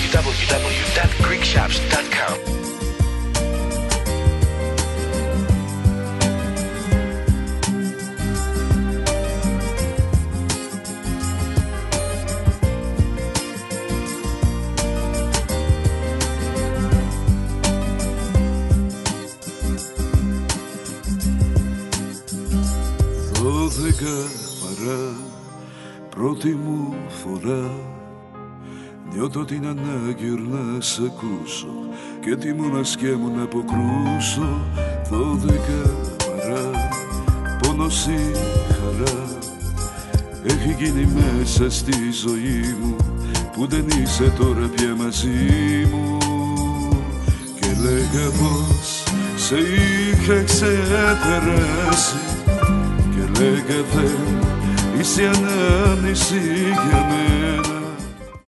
www.greekshops.com. Πρώτη μου φορά νιώθω την ανάγκη να σ' ακούσω και τη μοναξιά μου να αποκρούσω. 12 παρά πόνος ή χαρά έχει γίνει μέσα στη ζωή μου που δεν είσαι τώρα πια μαζί μου. Και λέγα πως σε είχα ξεπεράσει και λέγα δεν είσαι ανάμνηση για μένα.